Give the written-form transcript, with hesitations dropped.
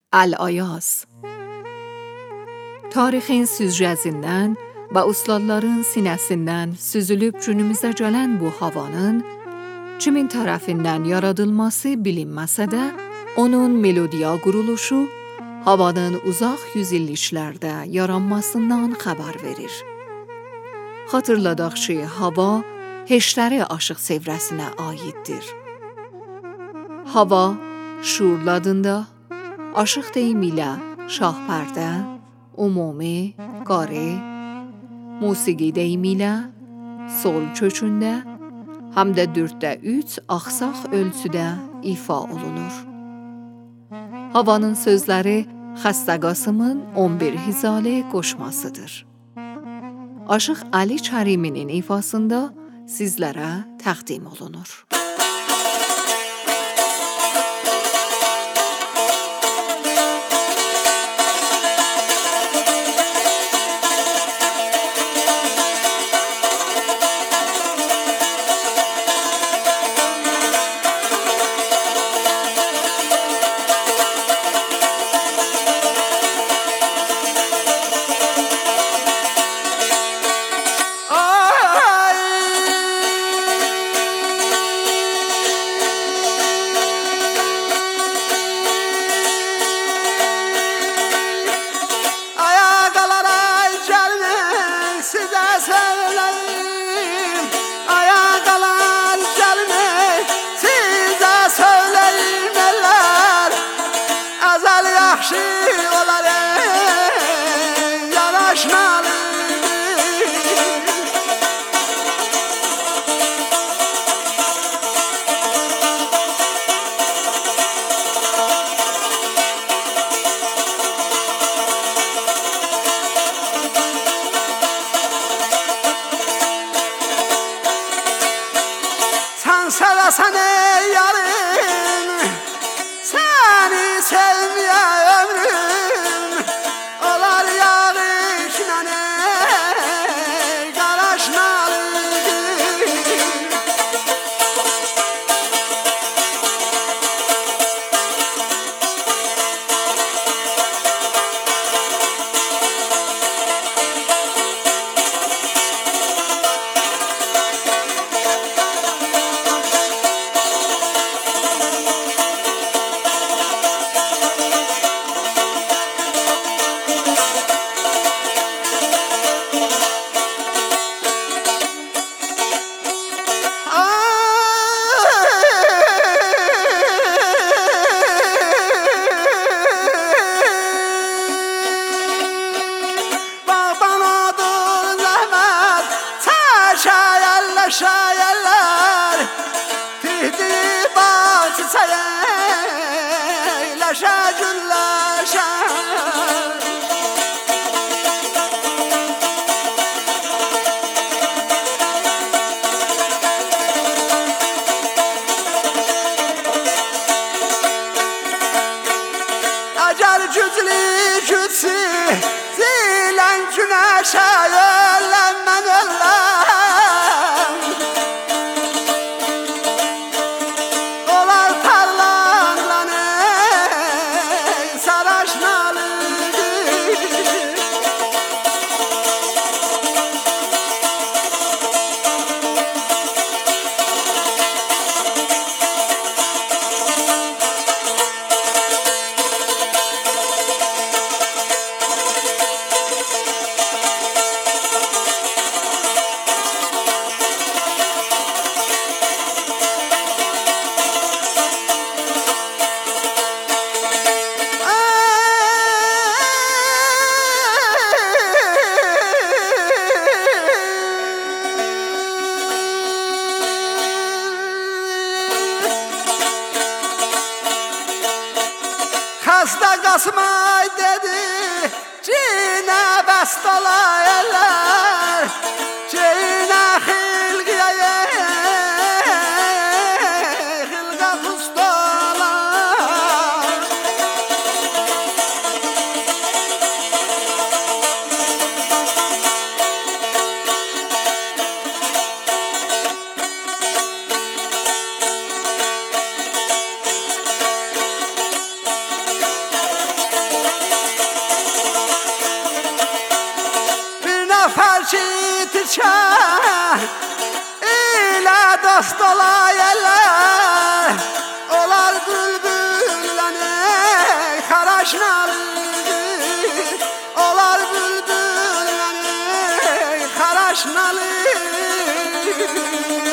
El-Ayaz. Tarixin süzgəzindən və ustadların sinəsindən süzülüb günümüzə gələn bu havanın kimin tərəfindən yaradılması bilinməsə də, onun melodiya quruluşu havanın uzaq yüzilliklərdə yaranmasından xəbər verir. Xatırladaq ki, hava heşləri aşıq sevrəsinə aiddir. Hava, şuurlu adında, aşıq deyimi ilə şahpərdə, umumi, qari, musiqi deyimi ilə sol kökündə, həm də 4/3 axsaq ölçüdə ifa olunur. Havanın sözləri Xəstə Qasımın 11 Hizalı qoşmasıdır. Aşıq Ali Kəriminin ifasında sizlərə təqdim olunur. Sen ey yarım, seni sevmeye ömrüm olar yağışla karışmalıdır. Şayarlar Tihdi bağ çiçeğe Laşa güllaşa Acar güzlü güzlü Zilen güneşe Öllenmen öllen Xəstə Qasımay dedi, cinə bəst olayırlar, cinə xilqiyə, xilqət ustalar. ki tirkən ilə dost olayələr. Olar bülbüləni xaraşnalı, olar bülbüləni xaraşnalı.